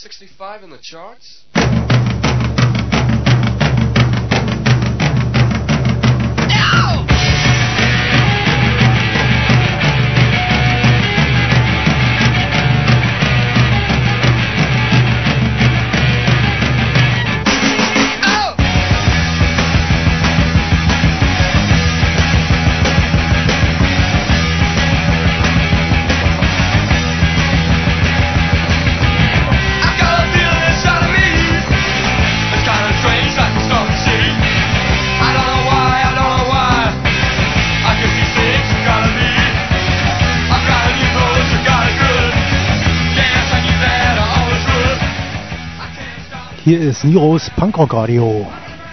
65 in the charts. Hier ist Niros Punkrock Radio.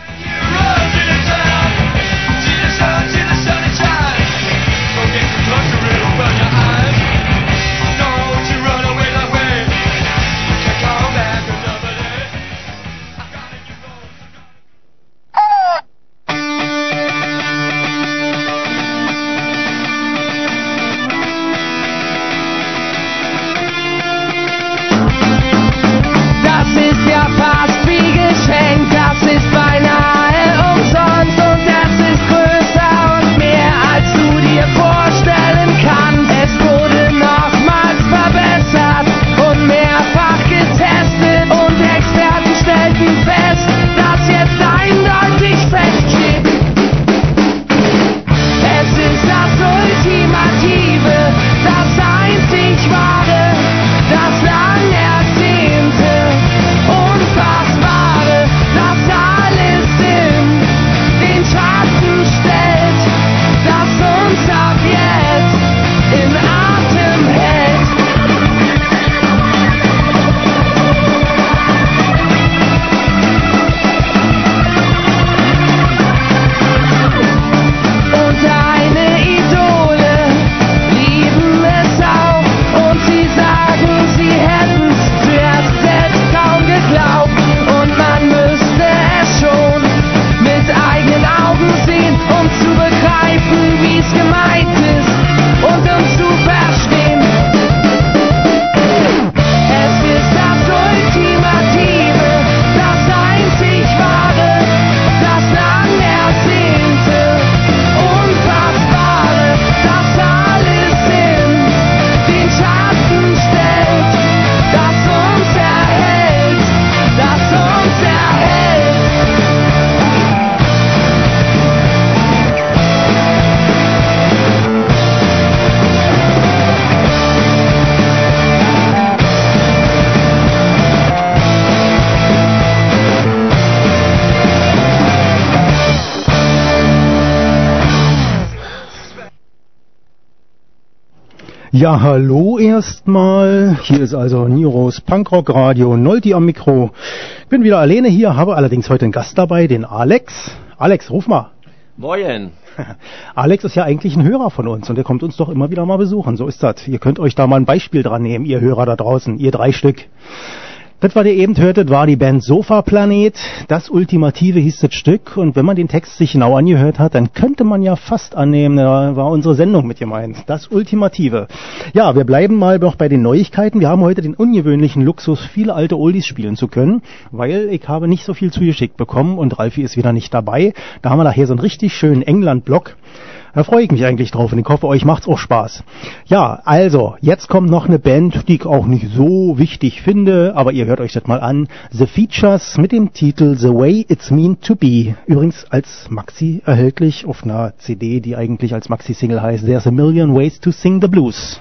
Ja, hallo erstmal. Hier ist also Niros Punkrock Radio, Nolti am Mikro. Bin wieder alleine hier, habe allerdings heute einen Gast dabei, den Alex. Alex, ruf mal. Moin. Alex ist ja eigentlich ein Hörer von uns und der kommt uns doch immer wieder mal besuchen. So ist das. Ihr könnt euch da mal ein Beispiel dran nehmen, ihr Hörer da draußen, ihr 3 Stück. Das, was ihr eben hörtet, war die Band Sofa Planet. Das Ultimative hieß das Stück. Und wenn man den Text sich genau angehört hat, dann könnte man ja fast annehmen, da war unsere Sendung mit gemeint. Das Ultimative. Ja, wir bleiben mal noch bei den Neuigkeiten. Wir haben heute den ungewöhnlichen Luxus, viele alte Oldies spielen zu können, weil ich habe nicht so viel zugeschickt bekommen und Ralfi ist wieder nicht dabei. Da haben wir nachher so einen richtig schönen England-Block. Da freue ich mich eigentlich drauf und ich hoffe, euch macht's auch Spaß. Ja, also, jetzt kommt noch eine Band, die ich auch nicht so wichtig finde, aber ihr hört euch das mal an. The Features mit dem Titel The Way It's Meant to Be. Übrigens als Maxi erhältlich auf einer CD, die eigentlich als Maxi-Single heißt There's a Million Ways to Sing the Blues.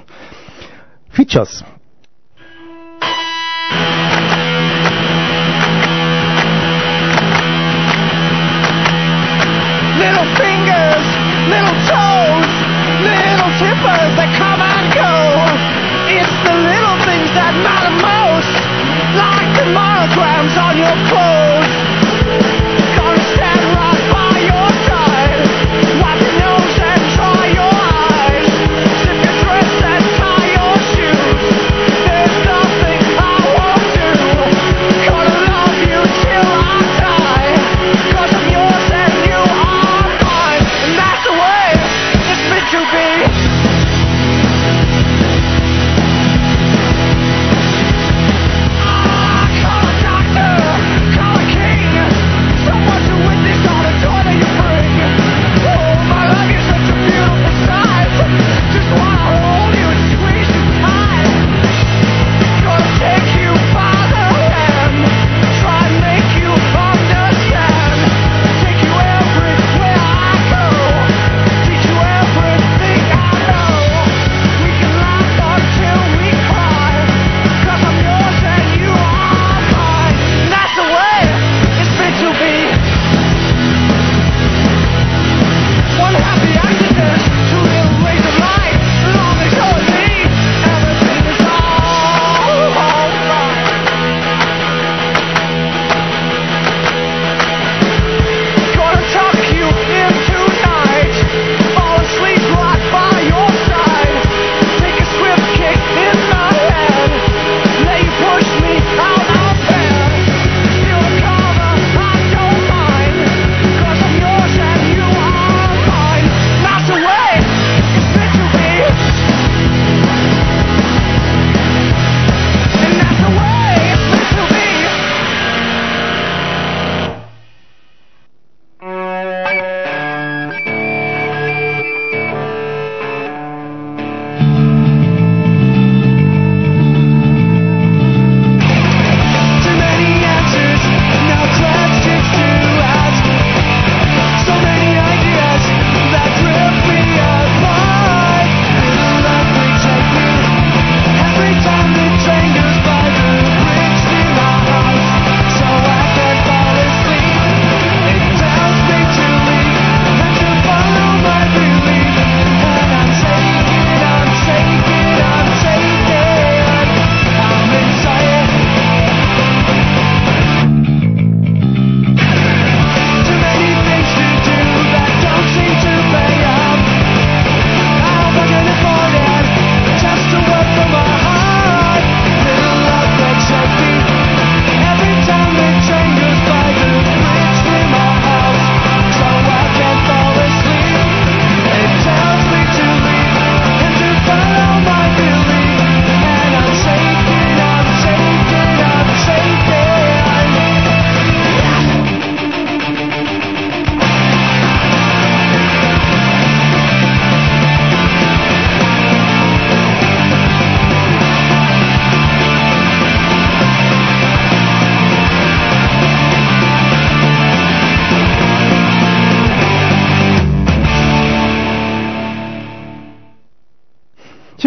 Features. Little fingers, little toes, little tippers that come and go. It's the little things that matter most, like the monograms on your clothes. Gonna stand right by your side, wipe your nose and dry your eyes, zip your dress and tie your shoes.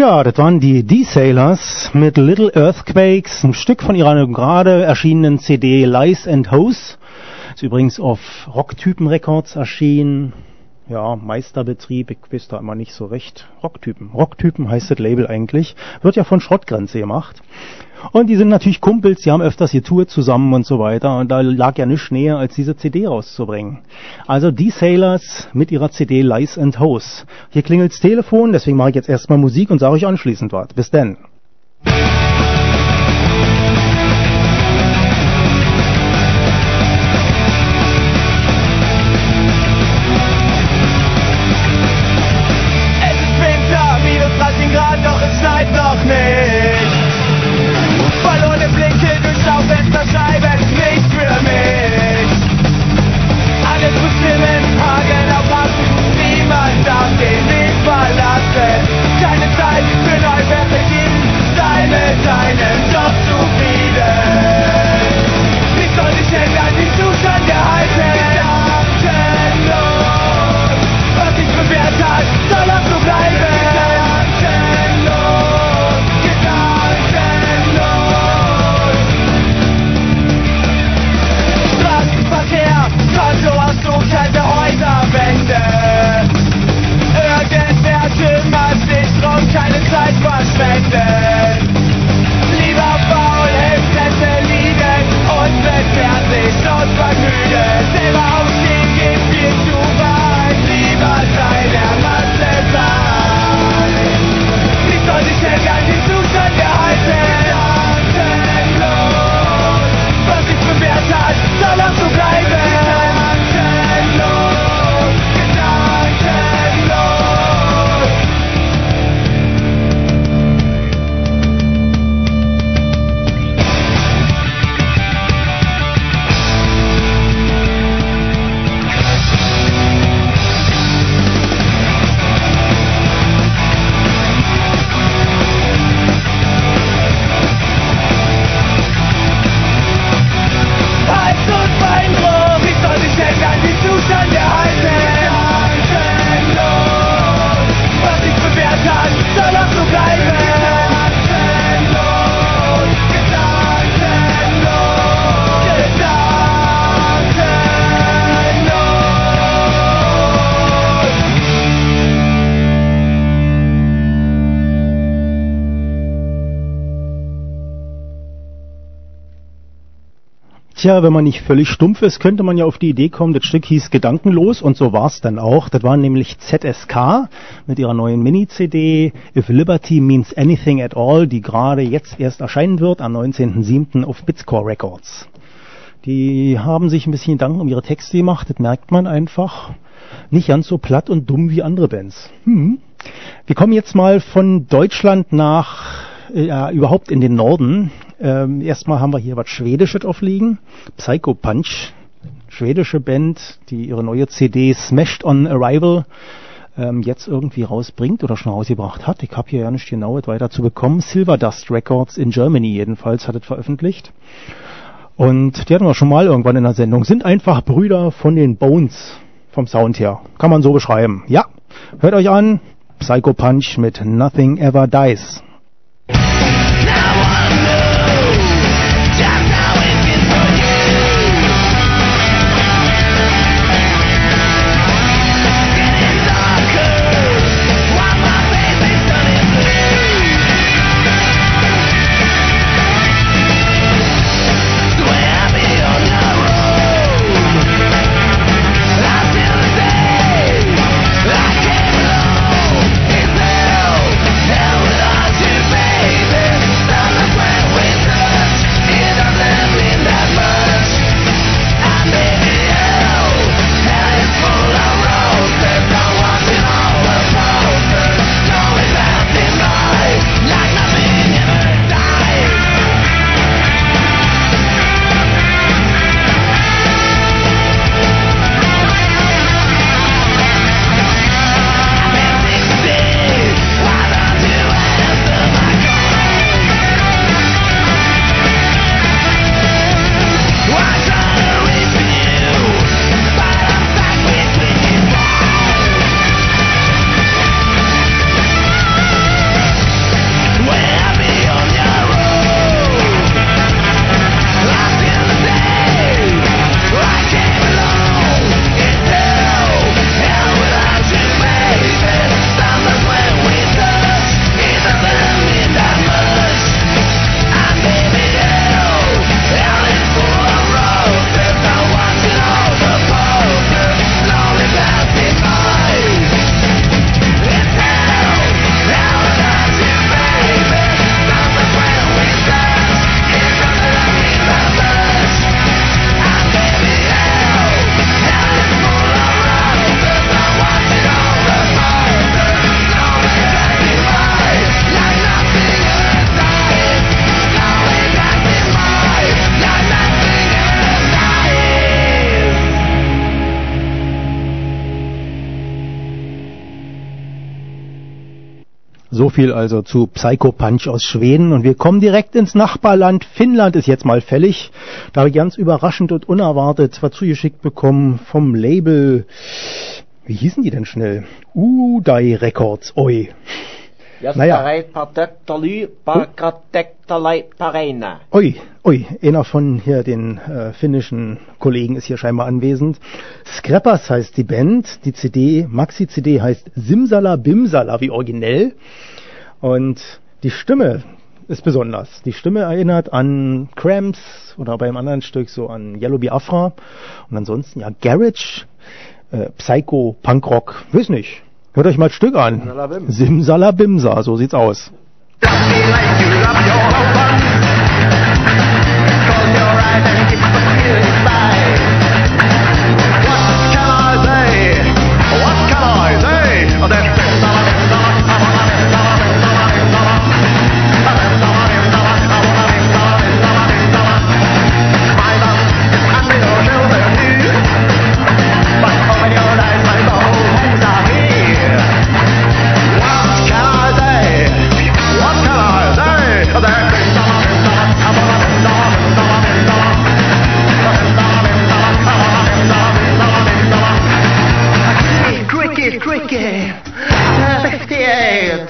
Tja, das waren die D-Sailors mit Little Earthquakes, ein Stück von ihrer gerade erschienenen CD Lies and Hoes. Ist übrigens auf Rocktypen Records erschienen. Ja, Meisterbetrieb, ich weiß da immer nicht so recht. Rocktypen heißt das Label eigentlich. Wird ja von Schrottgrenze gemacht. Und die sind natürlich Kumpels, die haben öfters getourt zusammen und so weiter. Und da lag ja nichts näher, als diese CD rauszubringen. Also die Sailors mit ihrer CD Lies and Hoes. Hier klingelt's Telefon, deswegen mache ich jetzt erstmal Musik und sage euch anschließend was. Bis denn. Es ist Winter, minus 13 Grad, doch es schneit noch nicht. Verlorene Blicke durch Schaufensterscheiben, nicht für mich. Alles muss stimmen, Hagel auf Haken, niemand darf den Weg verlassen. Keine Zeit für Neuperspektiven, sei mit deinem Job zufrieden. Nichts soll sich ändern, den Zustand erhalten. Gedankenlos, was sich bewährt hat, soll auch so bleiben. Kalte Häuserwände. Irgendwer kümmert sich drum, keine Zeit verschwenden. Lieber faul im Sessel liegen und mit Fernsehschaut vergnügen. Selber ausgehen geht viel zu weit, lieber Teil der Masse sein. Nichts soll sich ändern, den Zustand erhalten. Gedankenlos, was sich bewährt hat, soll auch so bleiben. Tja, wenn man nicht völlig stumpf ist, könnte man ja auf die Idee kommen, das Stück hieß Gedankenlos und so war's dann auch. Das war nämlich ZSK mit ihrer neuen Mini-CD If Liberty Means Anything at All, die gerade jetzt erst erscheinen wird am 19.07. auf Bitscore Records. Die haben sich ein bisschen Gedanken um ihre Texte gemacht, das merkt man einfach. Nicht ganz so platt und dumm wie andere Bands. Wir kommen jetzt mal von Deutschland nach überhaupt in den Norden. Erstmal haben wir hier was Schwedisches aufliegen. Psycho Punch, schwedische Band, die ihre neue CD Smashed on Arrival jetzt irgendwie rausbringt oder schon rausgebracht hat. Ich habe hier ja nicht genau weiter zu bekommen. Silver Dust Records in Germany jedenfalls hat es veröffentlicht. Und die hatten wir schon mal irgendwann in der Sendung. Sind einfach Brüder von den Bones vom Sound her. Kann man so beschreiben. Ja, hört euch an. Psycho Punch mit Nothing Ever Dies. Held on to So viel also zu Psycho Punch aus Schweden. Und wir kommen direkt ins Nachbarland. Finnland ist jetzt mal fällig. Da habe ich ganz überraschend und unerwartet was zugeschickt bekommen vom Label. Wie hießen die denn schnell? Udai Records. Oi. Naja. Oi, einer von hier den finnischen Kollegen ist hier scheinbar anwesend. Scrappers heißt die Band, die CD, Maxi-CD heißt Simsala Bimsala, wie originell. Und die Stimme ist besonders. Die Stimme erinnert an Cramps oder bei einem anderen Stück so an Yellow Biafra. Und ansonsten ja Garage, Psycho, Punkrock, weiß nicht. Hört euch mal ein Stück an. Simsalabimsa, so sieht's aus. Cricket, 68.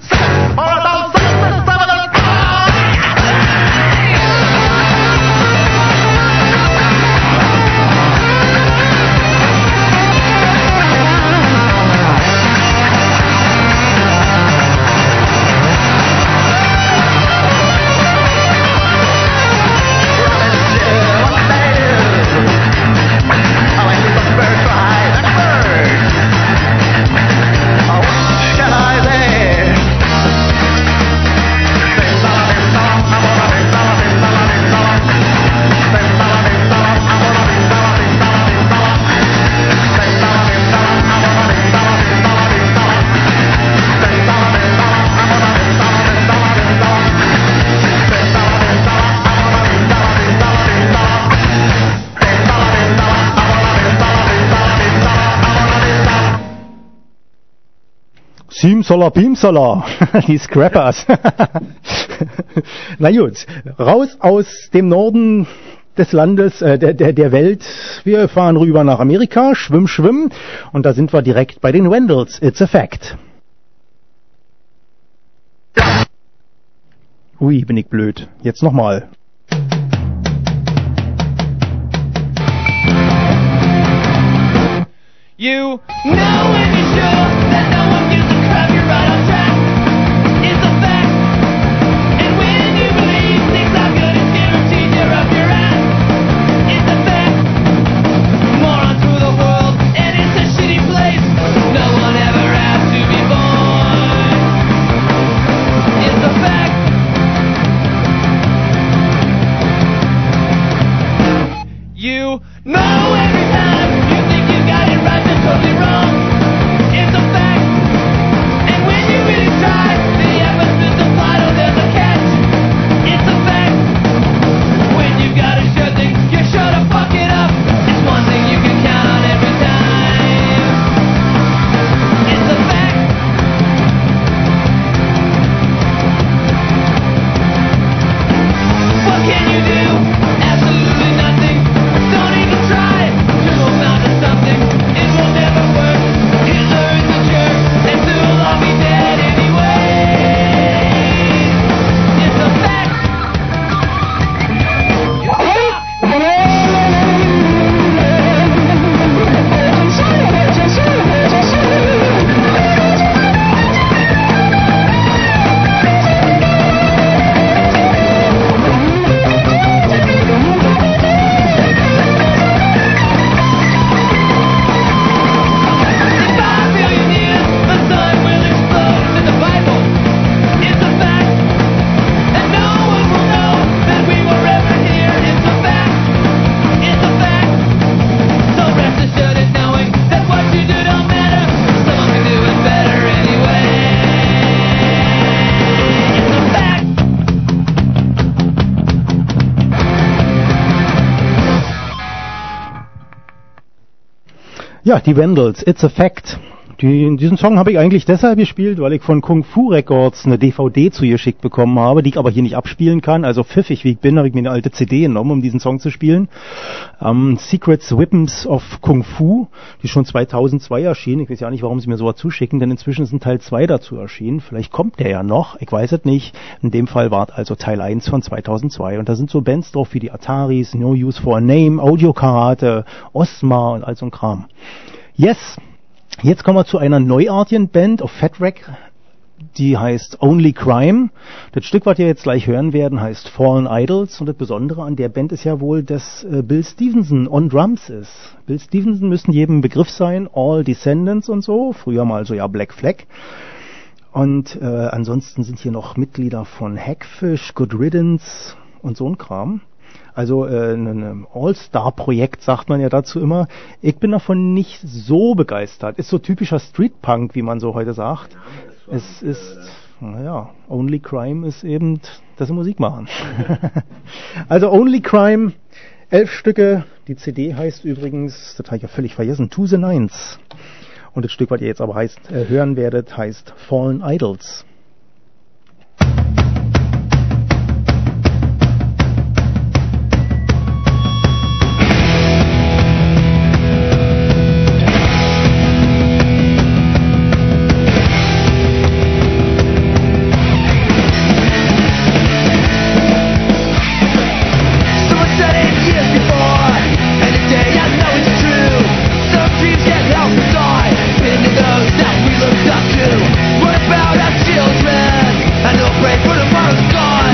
Simsala Bimsala, die Scrappers. Na gut, raus aus dem Norden des Landes, der Welt. Wir fahren rüber nach Amerika, schwimm. Und da sind wir direkt bei den Vandals. It's a fact. Ui, bin ich blöd. Jetzt nochmal. You know when you're sure that no one gives a crap, you're right on track. It's a fact. And when you believe things are good, it's guaranteed you're up your ass. It's a fact. Morons rule the world, and it's a shitty place. No one ever asked to be born. It's a fact. You know every time you think you got it right, you're totally wrong. It's a fact. And when you really try, the evidence is applied, oh, there's a catch. It's a fact. When you gotta shut things, you're sure to fuck it up. It's one thing you can count on every time. It's a fact. What can you do? Absolutely nothing. Don't even try to amount to something. It will never work. Hitler is a jerk, and soon we'll all be dead anyway. It's a fact. In 5 billion years, the sun will explode. It's in the Bible. It's a fact. And no one will know that we were ever here. It's a fact. It's a fact. So rest assured in knowing that what you do don't matter. Someone can do it better anyway. It's a fact. Ja, die Vandals, It's a Fact. Diesen Song habe ich eigentlich deshalb gespielt, weil ich von Kung Fu Records eine DVD zugeschickt bekommen habe, die ich aber hier nicht abspielen kann. Also pfiffig wie ich bin, habe ich mir eine alte CD genommen, um diesen Song zu spielen. Secrets Weapons of Kung Fu, die schon 2002 erschien. Ich weiß ja nicht, warum sie mir sowas zuschicken, denn inzwischen ist ein Teil 2 dazu erschienen. Vielleicht kommt der ja noch, ich weiß es nicht. In dem Fall war es also Teil 1 von 2002. Und da sind so Bands drauf wie die Ataris, No Use for a Name, Audio Karate, Osma und all so ein Kram. Yes! Jetzt kommen wir zu einer neuartigen Band auf Fat Wreck, die heißt Only Crime. Das Stück, was wir jetzt gleich hören werden, heißt Fallen Idols. Und das Besondere an der Band ist ja wohl, dass Bill Stevenson on Drums ist. Bill Stevenson müssen jedem Begriff sein, All Descendants und so, früher mal so ja Black Flag. Und ansonsten sind hier noch Mitglieder von Hackfish, Good Riddance und so ein Kram. Also ein All-Star-Projekt sagt man ja dazu immer. Ich bin davon nicht so begeistert. Ist so typischer Street-Punk, wie man so heute sagt. Es ist, naja, Only Crime ist eben, dass sie Musik machen. Also Only Crime, 11 Stücke. Die CD heißt übrigens, das habe ich ja völlig vergessen, To the Nines. Und das Stück, was ihr jetzt aber hören werdet, heißt Fallen Idols. What about our children? I know pray for tomorrow's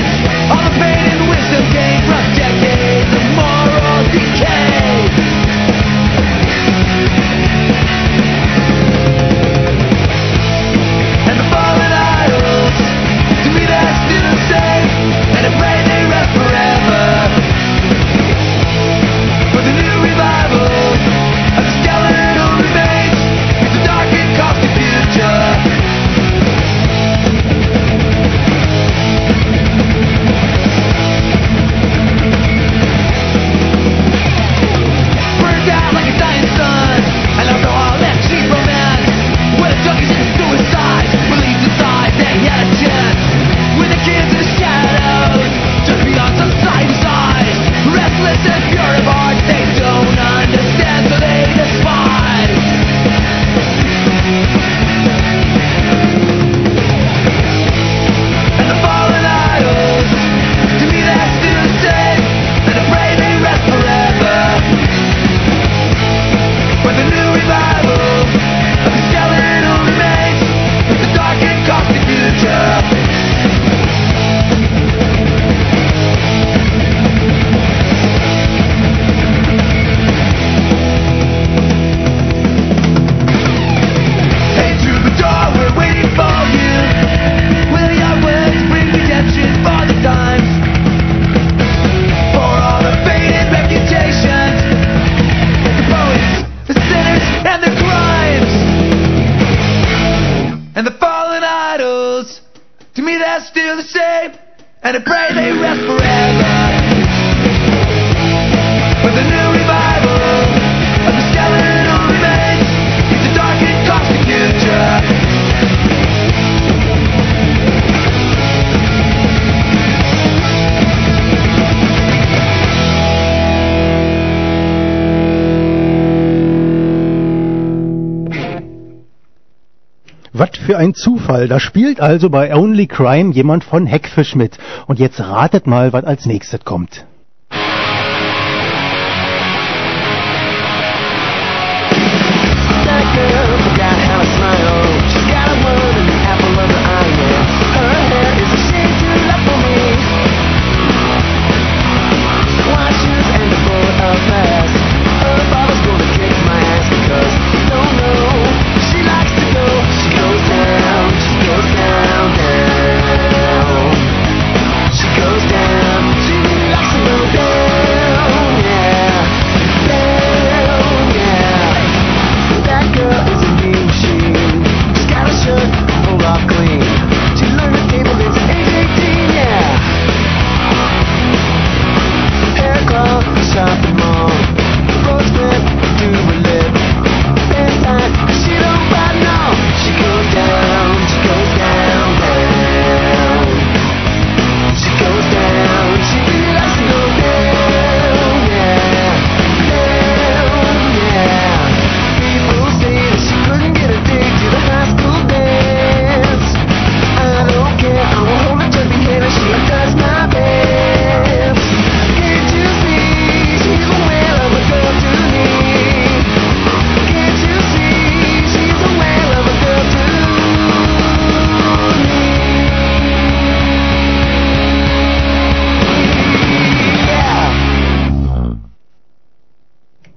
and I pray they rest forever. With a new revival of the skeletal remains, the dark and caustic future. Was für ein Zufall. Da spielt also bei Only Crime jemand von Hackfish mit. Und jetzt ratet mal, was als nächstes kommt. She goes down, she likes to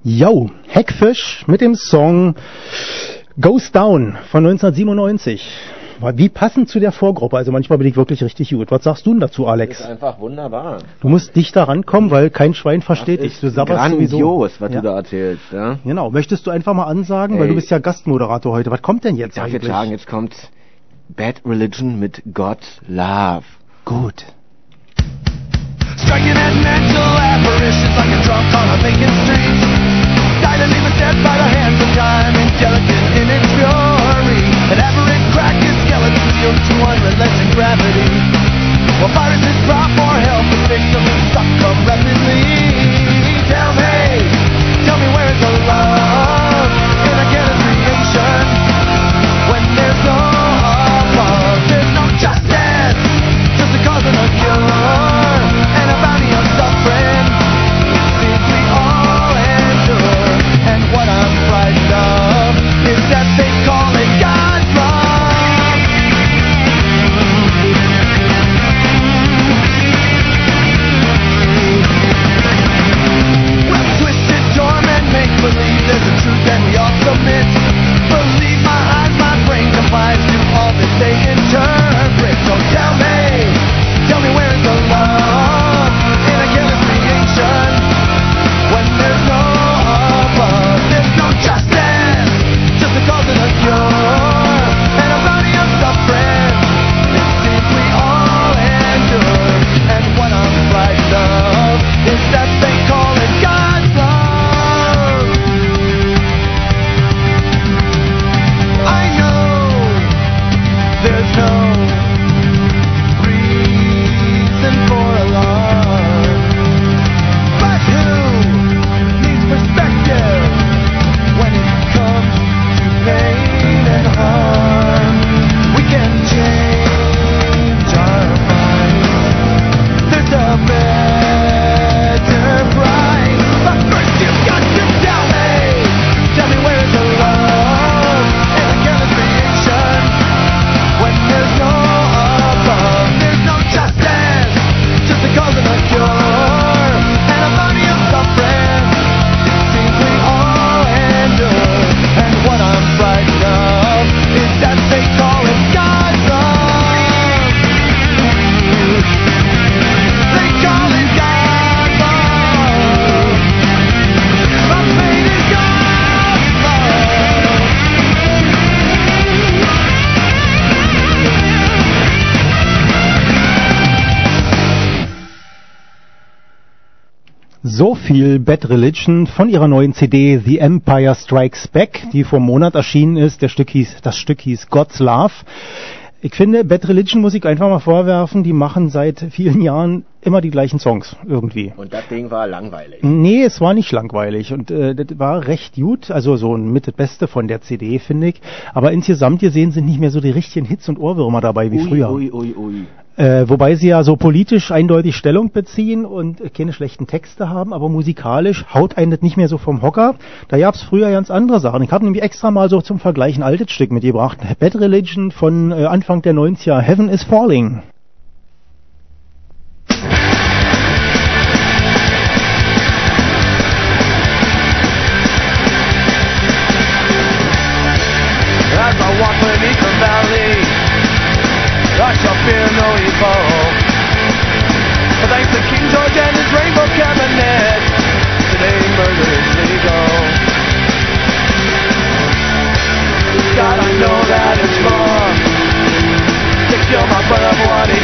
Yo, Hackfish mit dem Song Goes Down von 1997. Wie passend zu der Vorgruppe, also manchmal bin ich wirklich richtig gut. Was sagst du denn dazu, Alex? Das ist einfach wunderbar. Du musst dicht da rankommen, weil kein Schwein versteht dich. Du sabberst sowieso. Grandios, was du da erzählst. Ja? Genau, möchtest du einfach mal ansagen, weil du bist ja Gastmoderator heute. Was kommt denn jetzt Darf ich eigentlich? jetzt sagen, jetzt kommt Bad Religion mit God's Love. Gut. Striking at mental apparitions like a drunk on a vacant street. Silently but dead by the hands of time, indelicate in its fury. An aberrant crack is skeletons yield to unrelenting gravity. While viruses brought more help and victims succumb rapidly. Tell me where is the love in a careless creation? When there's no love, there's no justice, just a cause and a cure, and a bounty of suffering. Since we all endure, and what I'm frightened of is that they call it God's love. Well, twisted torment, make believe there's a truth and we all submit. Believe my eyes, my brain complies to all that they interpret. So tell me where is the love in a careless creation? When there's no above, there's no justice, just a cause and a cure, and a bounty of suffering. It seems we all endure, and what I'm frightened of is that they call it God's love. I know there's no reason for alarm, but who needs perspective when it comes to pain and harm? We can change our minds. There's a better price, but first you've got to tell me where is the love in a careless creation? When there's no above, there's no justice, just a cause and a cure, and a bounty of suffering. It seems we all endure, and what I'm frightened of is that they call it God's love. They call it God's love. My fate is God's love. So viel Bad Religion von ihrer neuen CD The Empire Strikes Back, die vor einem Monat erschienen ist. Das Stück hieß God's Love. Ich finde, Bad Religion muss ich einfach mal vorwerfen, die machen seit vielen Jahren immer die gleichen Songs irgendwie. Und das Ding war langweilig. Nee, es war nicht langweilig und das war recht gut, also so mit das Beste von der CD, finde ich. Aber insgesamt gesehen sind nicht mehr so die richtigen Hits und Ohrwürmer dabei wie früher. Ui. Wobei sie ja so politisch eindeutig Stellung beziehen und keine schlechten Texte haben, aber musikalisch haut einen das nicht mehr so vom Hocker. Da gab's früher ganz andere Sachen. Ich habe nämlich extra mal so zum Vergleich ein altes Stück mitgebracht. Bad Religion von Anfang der 90er, Heaven is Falling. As I walk beneath the valley, I shall fear no evil. But thanks to King George and his rainbow cabinet, today murder is legal. God, I know that it's wrong to kill my brother for what he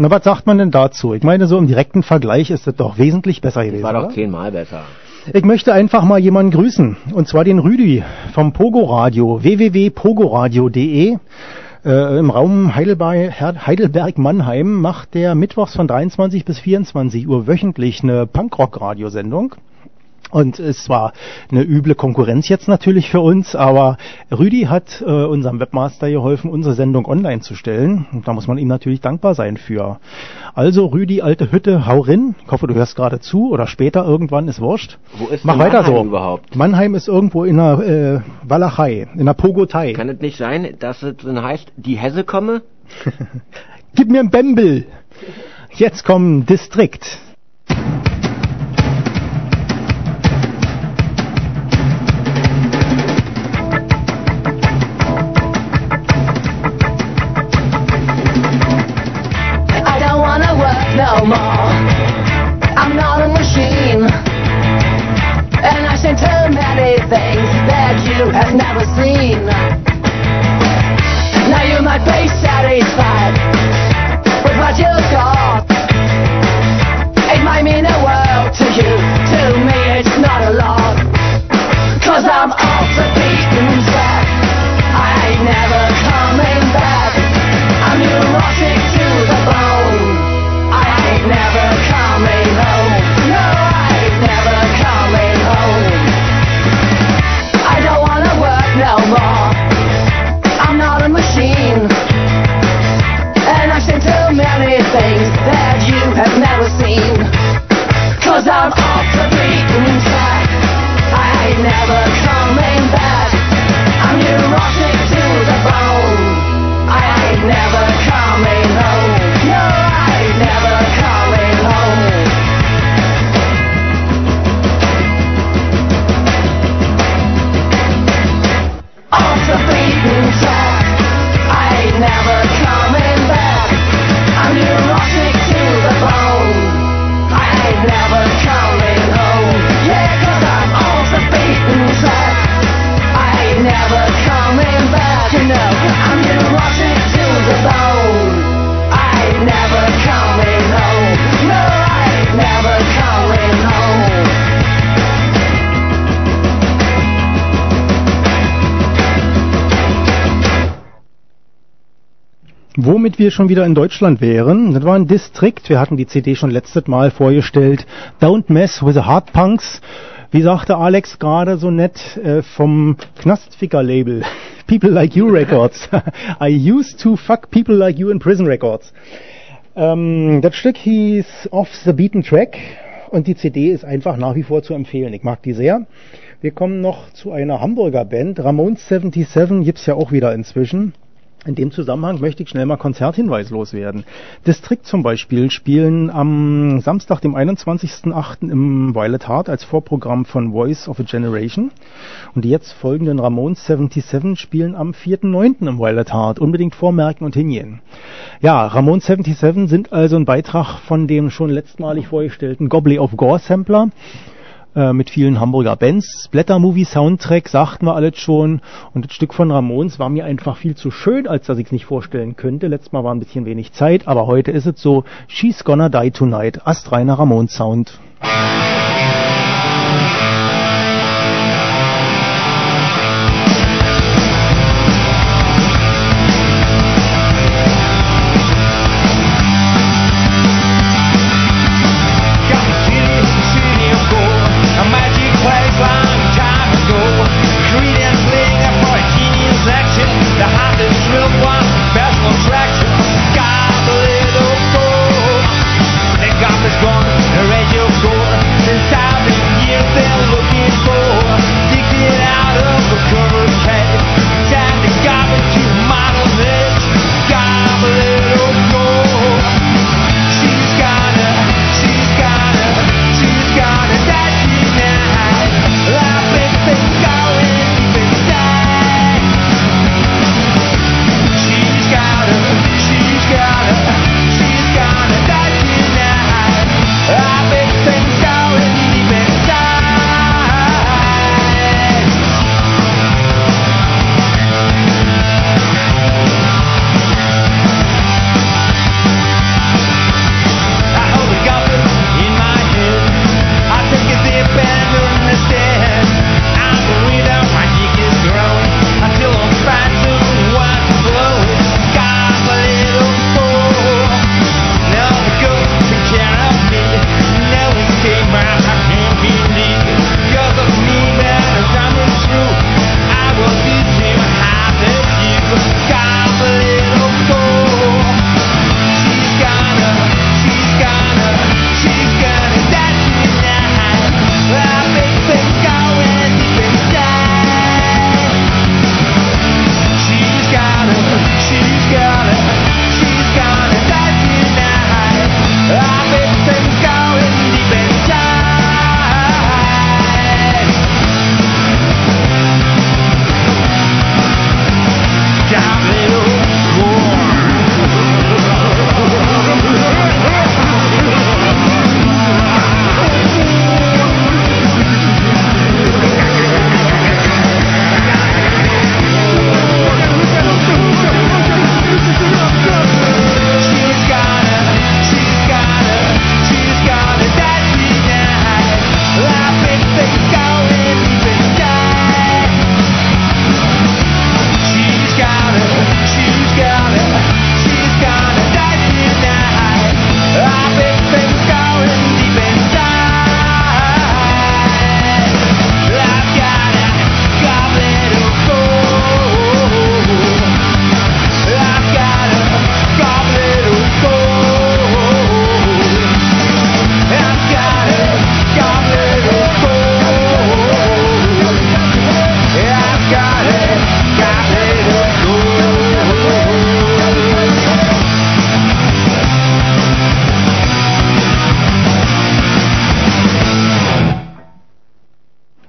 Na, was sagt man denn dazu? Ich meine, so im direkten Vergleich ist es doch wesentlich besser gewesen. War doch oder? 10-mal besser. Ich möchte einfach mal jemanden grüßen, und zwar den Rüdi vom Pogo Radio, www.pogoradio.de. Im Raum Heidelberg-Mannheim macht der mittwochs von 23 bis 24 Uhr wöchentlich eine Punkrock-Radiosendung. Und es war eine üble Konkurrenz jetzt natürlich für uns, aber Rüdi hat unserem Webmaster geholfen, unsere Sendung online zu stellen. Und da muss man ihm natürlich dankbar sein für. Also Rüdi, alte Hütte, hau rein. Ich hoffe, du hörst gerade zu oder später irgendwann, ist wurscht. Wo ist Mach denn weiter Mannheim so. überhaupt? Mannheim ist irgendwo in der Walachei, in der Pogotei. Kann es nicht sein, dass es dann heißt, die Hesse komme? Gib mir ein Bembel. Jetzt kommen Distrikt. No more. I'm not a machine, and I seen too many things that you have never seen. Now you might be satisfied with what you got. It might mean the world to you, to me it's not a lot. 'Cause I'm off the beaten track, I ain't never coming back. I'm neurotic to the bone, never coming home. No, I ain't never coming home. I don't wanna work no more. I'm not a machine, and I've seen too many things that you have never seen. 'Cause I'm off the beaten track, I ain't never coming back. I'm neurotic to the bone, I ain't never coming home. No, I ain't never coming home. Off the beaten track, I ain't never coming back. I'm neurotic to the bone, I ain't never coming home. Yeah, 'cause I'm off the beaten track, I ain't never coming back. You know, I'm neurotic to the bone, I ain't never coming home. No, I ain't never coming home. Womit wir schon wieder in Deutschland wären, das war ein Distrikt. Wir hatten die CD schon letztes Mal vorgestellt. Don't Mess with the Hard Punks. Wie sagte Alex gerade so nett vom Knastficker-Label. People Like You Records. I used to fuck people like you in prison records. Das Stück hieß Off the Beaten Track und die CD ist einfach nach wie vor zu empfehlen. Ich mag die sehr. Wir kommen noch zu einer Hamburger Band. Ramones 77 gibt's ja auch wieder inzwischen. In dem Zusammenhang möchte ich schnell mal Konzerthinweis loswerden. Distrikt zum Beispiel spielen am Samstag, dem 21.08. im Violet Heart als Vorprogramm von Voice of a Generation. Und die jetzt folgenden Ramones 77 spielen am 4.09. im Violet Heart. Unbedingt vormerken und hingehen. Ja, Ramones 77 sind also ein Beitrag von dem schon letztmalig vorgestellten Goblet of Gore Sampler. Mit vielen Hamburger Bands. Blätter-Movie-Soundtrack sagten wir alles schon. Und das Stück von Ramones war mir einfach viel zu schön, als dass ich es nicht vorstellen könnte. Letztes Mal war ein bisschen wenig Zeit, aber heute ist es so. She's Gonna Die Tonight. Astreiner Ramones-Sound. Since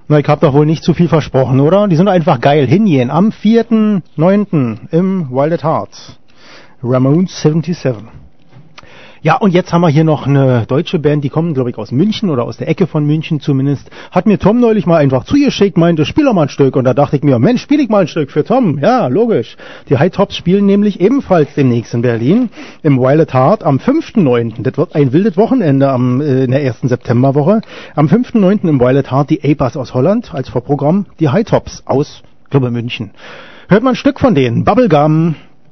Na, ich hab doch wohl nicht zu viel versprochen, oder? Die sind einfach geil. Hingehen am 4.9. im Wild at Heart. Ramones 77. Ja, und jetzt haben wir hier noch eine deutsche Band, die kommen, glaube ich, aus München oder aus der Ecke von München zumindest. Hat mir Tom neulich mal einfach zugeschickt, meinte, spiel doch mal ein Stück. Und da dachte ich mir, Mensch, spiel ich mal ein Stück für Tom. Ja, logisch. Die High Tops spielen nämlich ebenfalls demnächst in Berlin im Wild at Heart am 5.9. Das wird ein wildes Wochenende in der ersten Septemberwoche. Am 5.9. im Wild at Heart die Apers aus Holland als Vorprogramm, die High Tops aus, glaube München. Hört mal ein Stück von denen, Bubblegum.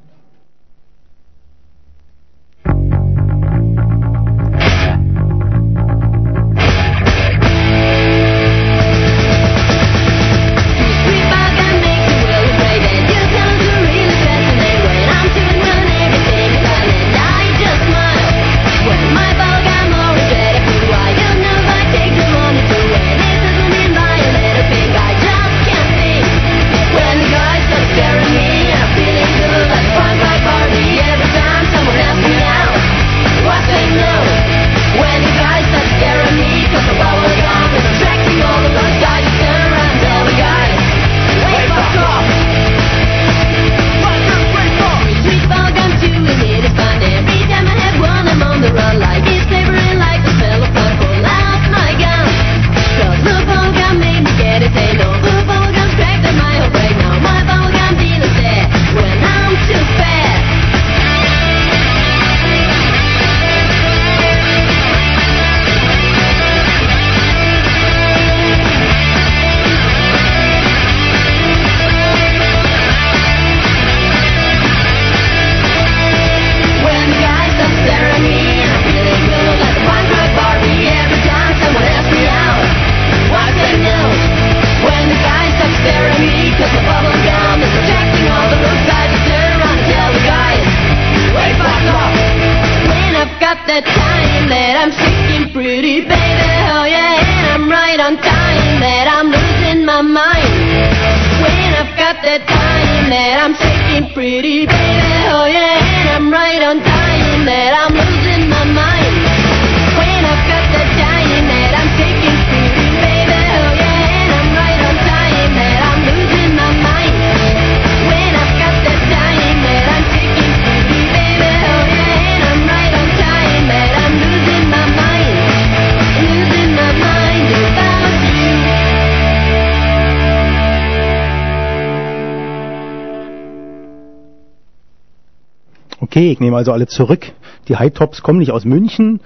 Okay, ich nehme also alle zurück. Die High Tops kommen nicht aus München,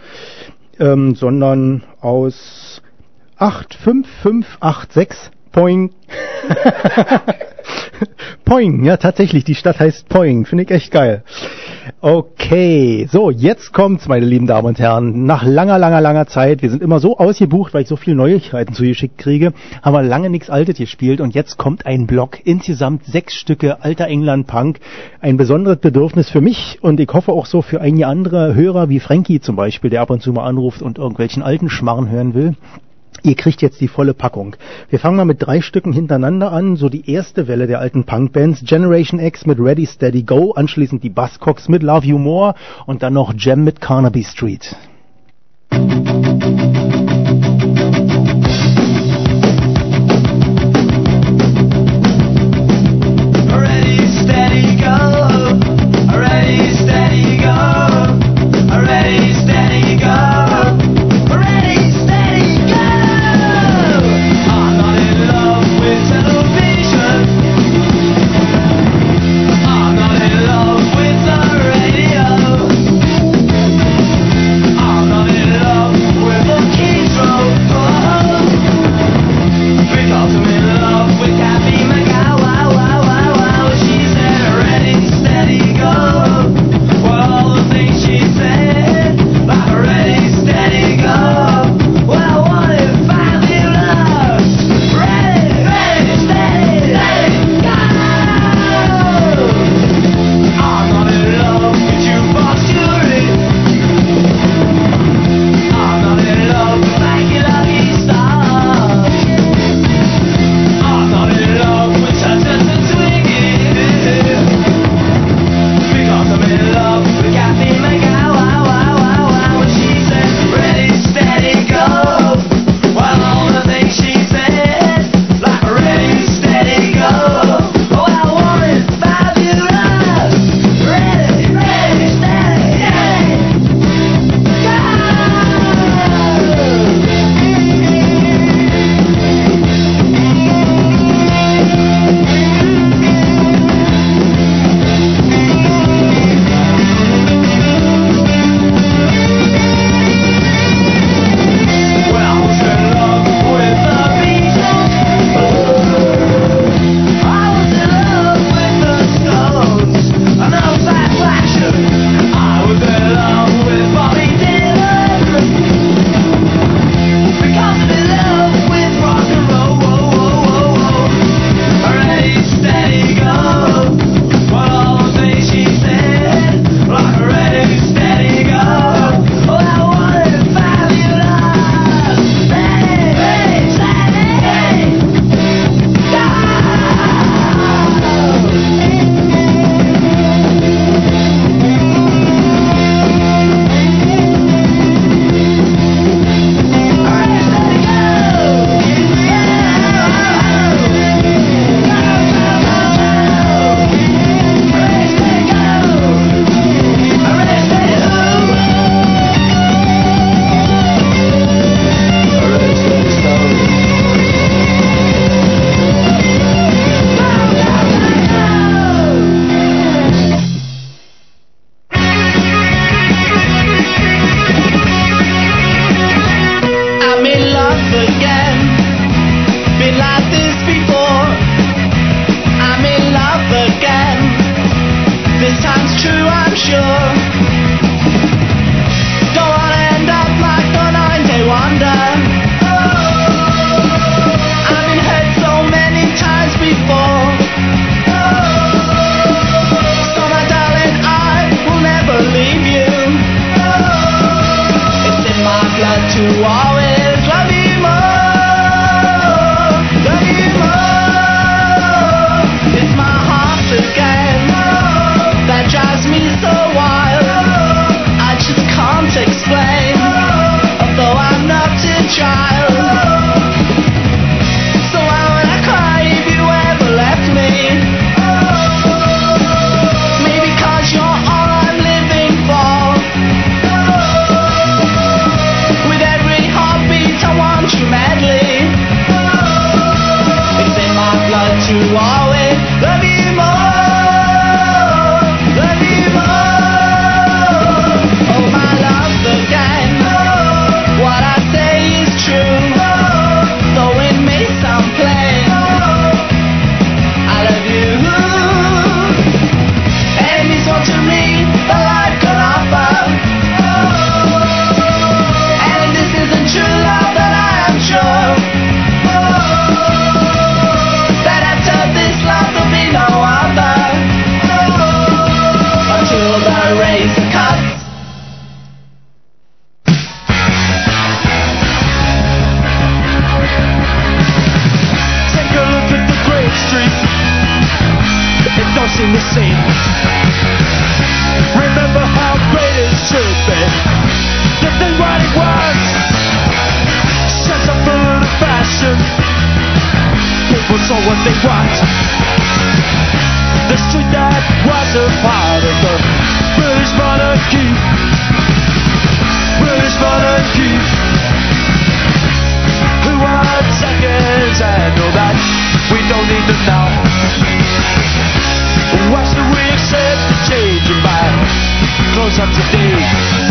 sondern aus 85586 Poing. Poing, ja tatsächlich, die Stadt heißt Poing, finde ich echt geil. Okay, so, jetzt kommt's, meine lieben Damen und Herren. Nach langer Zeit, wir sind immer so ausgebucht, weil ich so viele Neuigkeiten zugeschickt kriege, haben wir lange nichts Altes gespielt und jetzt kommt ein Block, insgesamt 6 Stücke alter England-Punk. Ein besonderes Bedürfnis für mich und ich hoffe auch so für einige andere Hörer wie Frankie zum Beispiel, der ab und zu mal anruft und irgendwelchen alten Schmarren hören will. Ihr kriegt jetzt die volle Packung. Wir fangen mal mit 3 Stücken hintereinander an. So die erste Welle der alten Punkbands. Generation X mit Ready, Steady, Go. Anschließend die Buzzcocks mit Love You More. Und dann noch Jam mit Carnaby Street. Ready, steady, go. Ready, steady, go. Ready, steady, go. With the seem the same. Remember how great it should be. This is what it was. Such a full of fashion. People saw what they want. The street that was a part of the British monarchy. British monarchy. Who are seconds and all that we don't need to know. Why should we accept the change in mind? Close up today.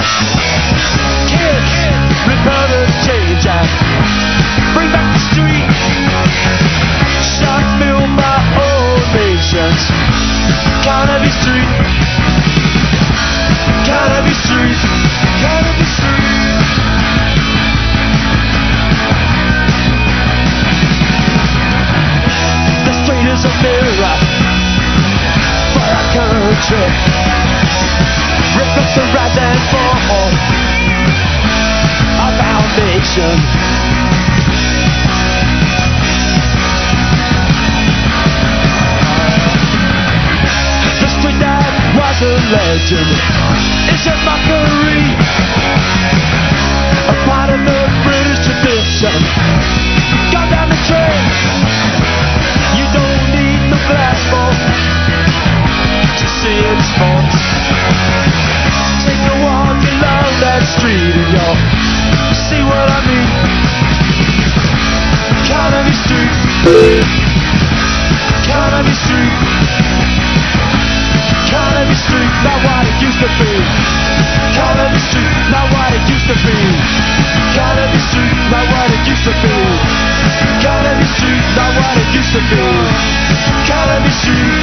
Kids, repair the change and bring back the street. Shot mill my old nations. Carnaby Street. Carnaby Street. Carnaby Street. The street is a mirror for our country. Reflects the rise and fall of our nation. The street that was a legend is a mockery, a part of the British tradition. Go down the train, you don't need no glass ball to see its faults. Take a walk along that street and you'll see what I mean. Carnaby Street. Carnaby Street. Carnaby Street, not what it used to be. Carnaby Street, not what it used to be. Carnaby Street, not what it used to be. Carnaby Street, not what it used to be. Carnaby Street.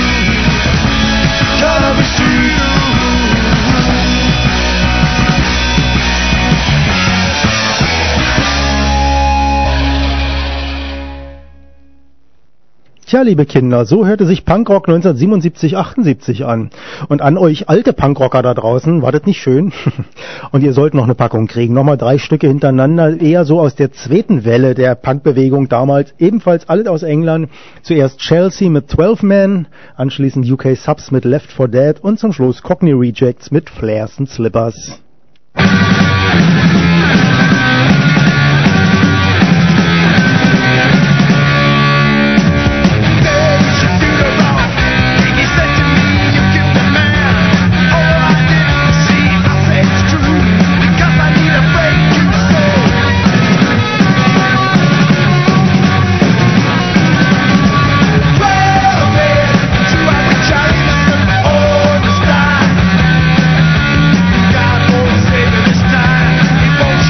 Carnaby Street. Tja, liebe Kinder, so hörte sich Punkrock 1977, 78 an. Und an euch alte Punkrocker da draußen, war das nicht schön? Und ihr sollt noch eine Packung kriegen, nochmal 3 Stücke hintereinander, eher so aus der zweiten Welle der Punkbewegung damals, ebenfalls alles aus England. Zuerst Chelsea mit 12 Men, anschließend UK Subs mit Left 4 Dead und zum Schluss Cockney Rejects mit Flares and Slippers. God won't save it this time. He won't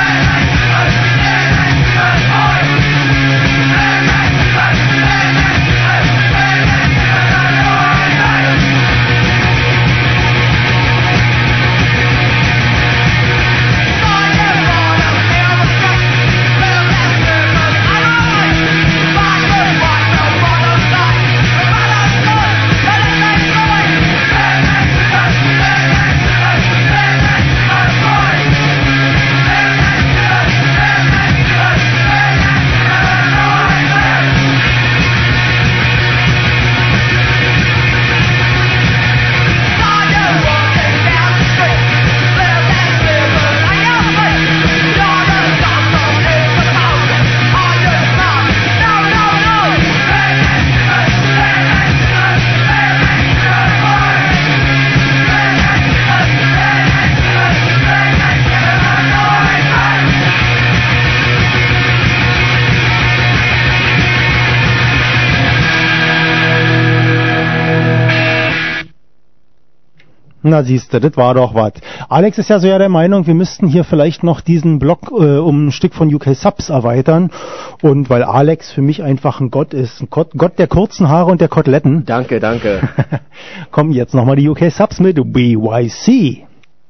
Na siehste, das war doch was. Alex ist ja so der Meinung, wir müssten hier vielleicht noch diesen Block um ein Stück von UK Subs erweitern. Und weil Alex für mich einfach ein Gott ist, ein Gott der kurzen Haare und der Koteletten. Danke, danke. Kommen jetzt nochmal die UK Subs mit BYC.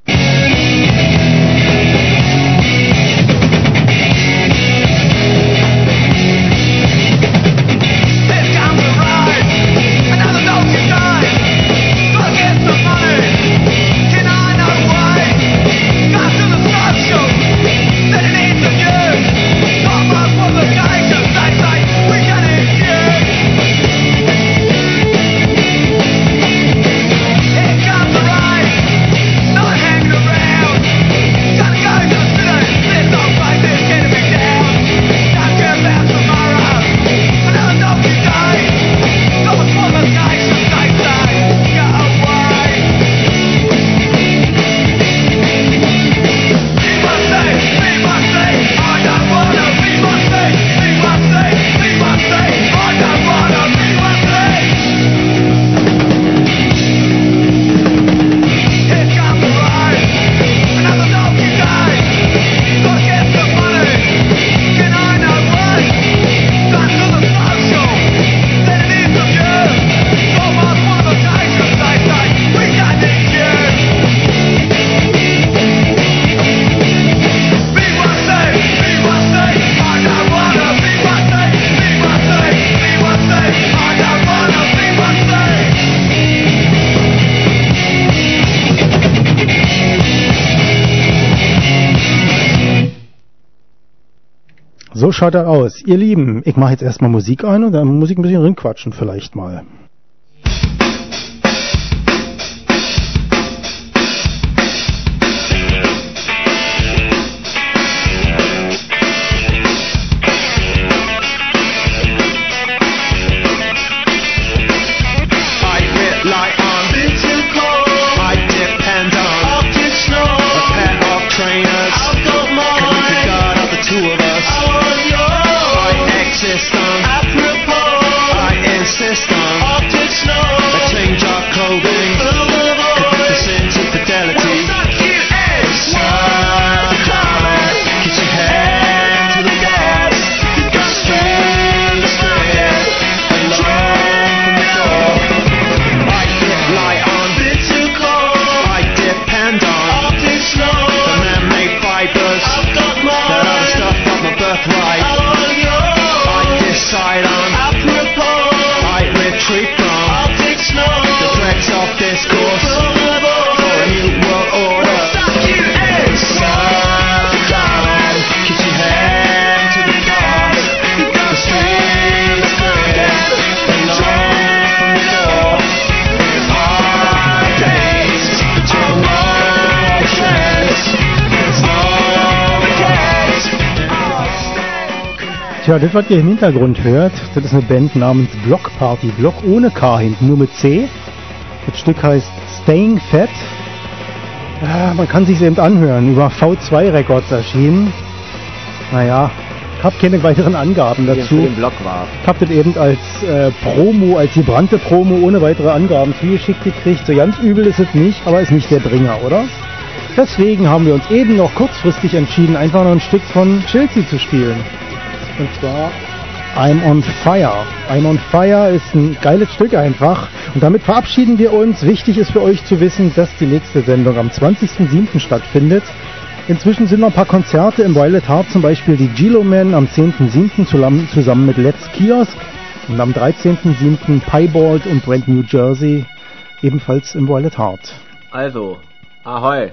So schaut er aus. Ihr Lieben, ich mache jetzt erstmal Musik ein und dann muss ich ein bisschen rinquatschen vielleicht mal. Tja, das, was ihr im Hintergrund hört, das ist eine Band namens Block Party. Block ohne K hinten, nur mit C. Das Stück heißt Staying Fat. Ja, man kann sich eben anhören, über V2 Records erschienen. Naja, ich habe keine weiteren Angaben dazu. Ich habe das eben als Promo, als gebrannte Promo ohne weitere Angaben zugeschickt gekriegt. So ganz übel ist es nicht, aber ist nicht der Bringer, oder? Deswegen haben wir uns eben noch kurzfristig entschieden, einfach noch ein Stück von Chelsea zu spielen. Und zwar I'm on Fire. I'm on Fire ist ein geiles Stück einfach. Und damit verabschieden wir uns. Wichtig ist für euch zu wissen, dass die nächste Sendung am 20.07. stattfindet. Inzwischen sind noch ein paar Konzerte im Violet Heart, zum Beispiel die Gilo-Men am 10.07. zusammen mit Let's Kiosk. Und am 13.07. Piebald und Brand New Jersey, ebenfalls im Violet Heart. Also, ahoi.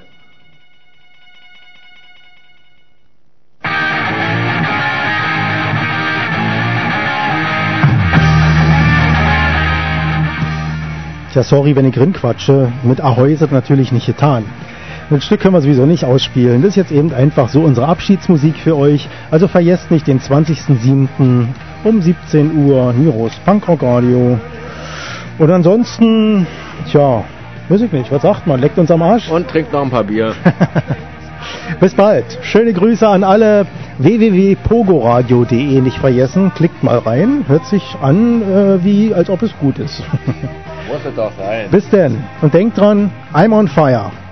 Ja, sorry, wenn ich rinquatsche. Mit Ahoi ist das natürlich nicht getan. Ein Stück können wir sowieso nicht ausspielen. Das ist jetzt eben einfach so unsere Abschiedsmusik für euch. Also vergesst nicht den 20.07. um 17 Uhr Niros Punkrock Radio. Und ansonsten, tja, weiß ich nicht, was sagt man? Leckt uns am Arsch? Und trinkt noch ein paar Bier. Bis bald. Schöne Grüße an alle. www.pogoradio.de nicht vergessen. Klickt mal rein. Hört sich an, wie als ob es gut ist. Muss es doch sein. Bis denn. Und denkt dran, I'm on fire.